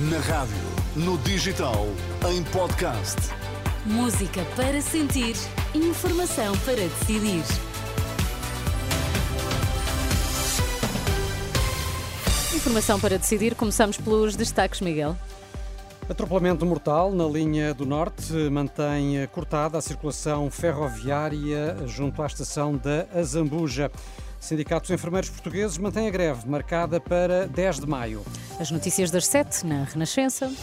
Na rádio, no digital, em podcast. Música para sentir, informação para decidir. Informação para decidir, começamos pelos destaques, Miguel. Atropelamento mortal na linha do Norte mantém cortada a circulação ferroviária junto à estação da Azambuja. Sindicatos enfermeiros portugueses mantêm a greve marcada para 10 de maio. As notícias das 7 na Renascença,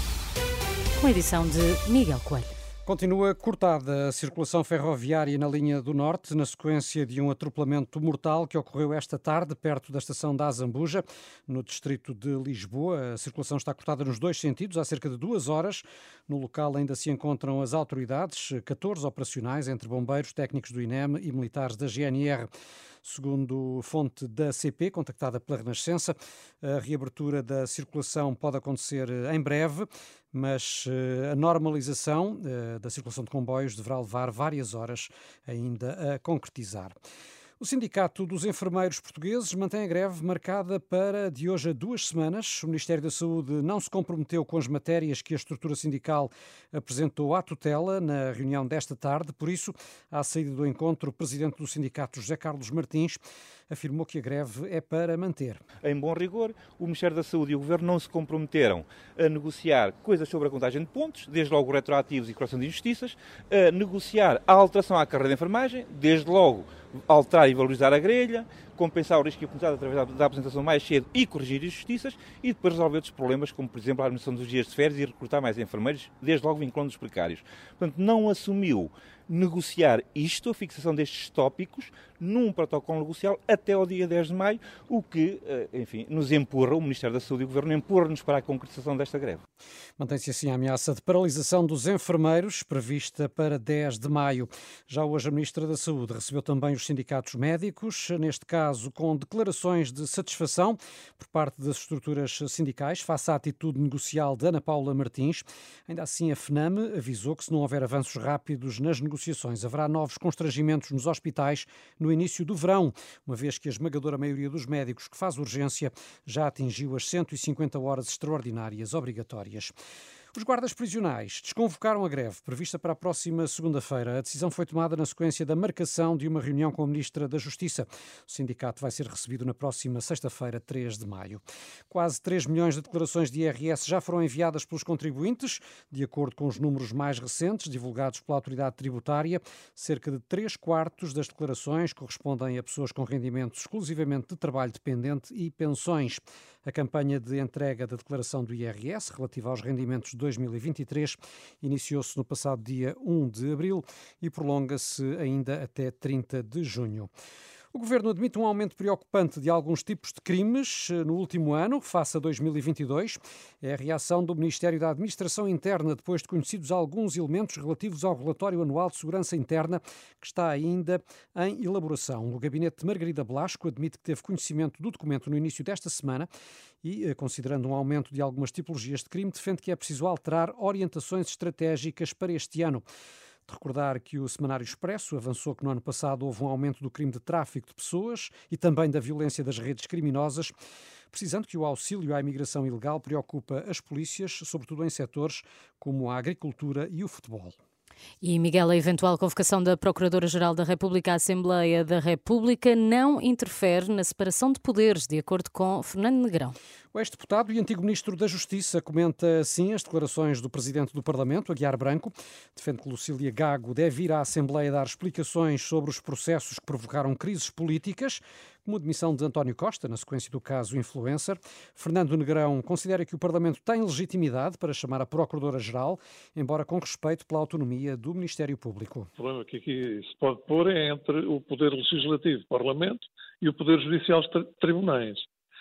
com a edição de Miguel Coelho. Continua cortada a circulação ferroviária na linha do Norte, na sequência de um atropelamento mortal que ocorreu esta tarde, perto da estação da Azambuja, no distrito de Lisboa. A circulação está cortada nos dois sentidos, há cerca de 2 horas. No local ainda se encontram as autoridades, 14 operacionais, entre bombeiros, técnicos do INEM e militares da GNR. Segundo fonte da CP, contactada pela Renascença, a reabertura da circulação pode acontecer em breve, mas a normalização da circulação de comboios deverá levar várias horas ainda a concretizar. O Sindicato dos Enfermeiros Portugueses mantém a greve marcada para de hoje a 2 semanas. O Ministério da Saúde não se comprometeu com as matérias que a estrutura sindical apresentou à tutela na reunião desta tarde. Por isso, à saída do encontro, o presidente do sindicato, José Carlos Martins, afirmou que a greve é para manter. Em bom rigor, o Ministério da Saúde e o Governo não se comprometeram a negociar coisas sobre a contagem de pontos, desde logo retroativos e correção de injustiças, a negociar a alteração à carreira de enfermagem, desde logo alterar e valorizar a grelha, compensar o risco apresentado através da apresentação mais cedo e corrigir injustiças e depois resolver outros problemas, como por exemplo a administração dos dias de férias e recrutar mais enfermeiros, desde logo vinculando os precários. Portanto, não assumiu negociar isto, a fixação destes tópicos, num protocolo negocial até ao dia 10 de maio, o que, enfim, nos empurra, o Ministério da Saúde e o Governo empurra-nos para a concretização desta greve. Mantém-se assim a ameaça de paralisação dos enfermeiros, prevista para 10 de maio. Já hoje a Ministra da Saúde recebeu também os sindicatos médicos, neste caso com declarações de satisfação por parte das estruturas sindicais, face à atitude negocial de Ana Paula Martins. Ainda assim, a FNAM avisou que se não houver avanços rápidos nas negociações, haverá novos constrangimentos nos hospitais no início do verão, uma vez que a esmagadora maioria dos médicos que faz urgência já atingiu as 150 horas extraordinárias obrigatórias. Os guardas prisionais desconvocaram a greve prevista para a próxima segunda-feira. A decisão foi tomada na sequência da marcação de uma reunião com a Ministra da Justiça. O sindicato vai ser recebido na próxima sexta-feira, 3 de maio. Quase 3 milhões de declarações de IRS já foram enviadas pelos contribuintes, de acordo com os números mais recentes divulgados pela autoridade tributária. Cerca de 3/4 das declarações correspondem a pessoas com rendimentos exclusivamente de trabalho dependente e pensões. A campanha de entrega da declaração do IRS, relativa aos rendimentos de 2023, iniciou-se no passado dia 1 de abril e prolonga-se ainda até 30 de junho. O Governo admite um aumento preocupante de alguns tipos de crimes no último ano, face a 2022. É a reação do Ministério da Administração Interna, depois de conhecidos alguns elementos relativos ao relatório anual de segurança interna, que está ainda em elaboração. O gabinete de Margarida Blasco admite que teve conhecimento do documento no início desta semana e, considerando um aumento de algumas tipologias de crime, defende que é preciso alterar orientações estratégicas para este ano. De recordar que o Semanário Expresso avançou que no ano passado houve um aumento do crime de tráfico de pessoas e também da violência das redes criminosas, precisando que o auxílio à imigração ilegal preocupa as polícias, sobretudo em setores como a agricultura e o futebol. E, Miguel, a eventual convocação da Procuradora-Geral da República à Assembleia da República não interfere na separação de poderes, de acordo com Fernando Negrão. O ex-deputado e antigo ministro da Justiça comenta assim as declarações do presidente do Parlamento, Aguiar Branco. Defende que Lucília Gago deve ir à Assembleia dar explicações sobre os processos que provocaram crises políticas, como a demissão de António Costa, na sequência do caso Influencer. Fernando Negrão considera que o Parlamento tem legitimidade para chamar a Procuradora-Geral, embora com respeito pela autonomia do Ministério Público. O problema que aqui se pode pôr é entre o Poder Legislativo, Parlamento, e o Poder Judicial, Tribunais.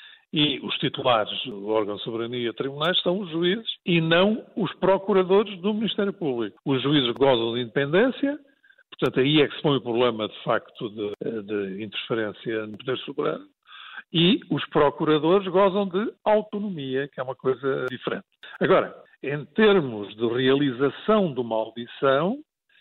E os titulares do órgão de soberania tribunais são os juízes e não os procuradores do Ministério Público. Os juízes gozam de independência, portanto aí é que se põe o problema de facto de interferência no poder soberano, e os procuradores gozam de autonomia, que é uma coisa diferente. Agora, em termos de realização de uma audição,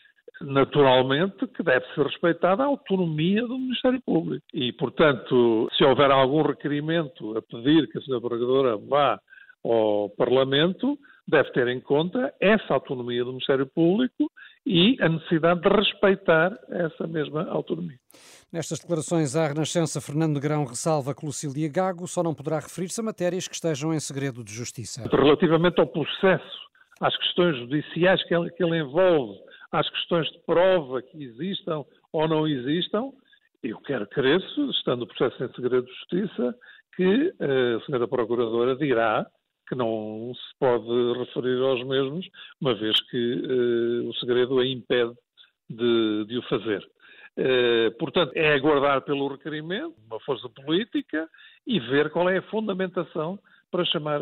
naturalmente que deve ser respeitada a autonomia do Ministério Público. E, portanto, se houver algum requerimento a pedir que a Sra. Procuradora vá ao Parlamento, deve ter em conta essa autonomia do Ministério Público e a necessidade de respeitar essa mesma autonomia. Nestas declarações à Renascença, Fernando Negrão ressalva que Lucília Gago só não poderá referir-se a matérias que estejam em segredo de justiça. Relativamente ao processo, às questões judiciais que ele envolve, às questões de prova que existam ou não existam, eu quero crer, estando o processo em segredo de justiça, que a senhora Procuradora dirá que não se pode referir aos mesmos, uma vez que o segredo a impede de o fazer. Portanto, é aguardar pelo requerimento, uma força política, e ver qual é a fundamentação para chamar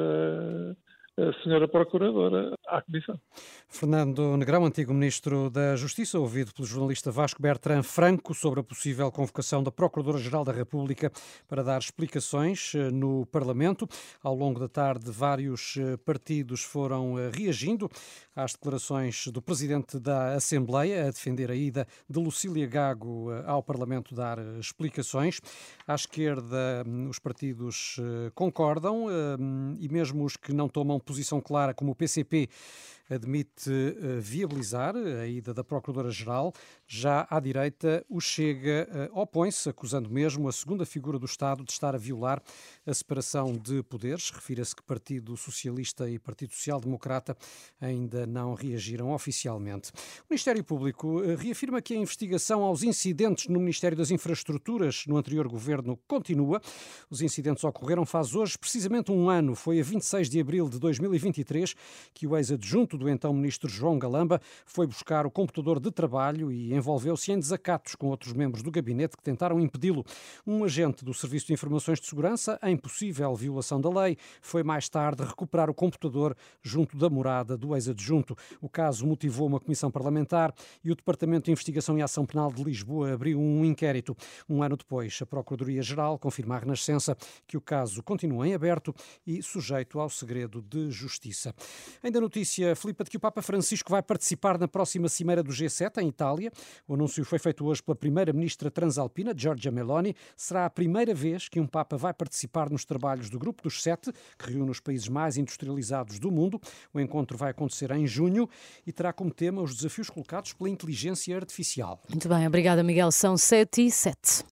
a senhora Procuradora à Comissão. Fernando Negrão, antigo Ministro da Justiça, ouvido pelo jornalista Vasco Bertrand Franco sobre a possível convocação da Procuradora-Geral da República para dar explicações no Parlamento. Ao longo da tarde, vários partidos foram reagindo às declarações do Presidente da Assembleia a defender a ida de Lucília Gago ao Parlamento dar explicações. À esquerda, os partidos concordam e mesmo os que não tomam posição clara, como o PCP, admite viabilizar a ida da Procuradora-Geral. Já à direita, o Chega opõe-se, acusando mesmo a segunda figura do Estado de estar a violar a separação de poderes. Refira-se que Partido Socialista e Partido Social Democrata ainda não reagiram oficialmente. O Ministério Público reafirma que a investigação aos incidentes no Ministério das Infraestruturas no anterior governo continua. Os incidentes ocorreram faz hoje precisamente um ano. Foi a 26 de abril de 2023 que o ex-adjunto do então ministro João Galamba foi buscar o computador de trabalho e envolveu-se em desacatos com outros membros do gabinete que tentaram impedi-lo. Um agente do Serviço de Informações de Segurança, em possível violação da lei, foi mais tarde recuperar o computador junto da morada do ex-adjunto. O caso motivou uma comissão parlamentar e o Departamento de Investigação e Ação Penal de Lisboa abriu um inquérito. Um ano depois, a Procuradoria-Geral confirma à Renascença que o caso continua em aberto e sujeito ao segredo de justiça. Ainda notícia, Filipe, de que o Papa Francisco vai participar na próxima cimeira do G7 em Itália. O anúncio foi feito hoje pela primeira-ministra transalpina, Giorgia Meloni. Será a primeira vez que um Papa vai participar nos trabalhos do Grupo dos Sete, que reúne os países mais industrializados do mundo. O encontro vai acontecer em junho e terá como tema os desafios colocados pela inteligência artificial. Muito bem, obrigada, Miguel. São 7h07.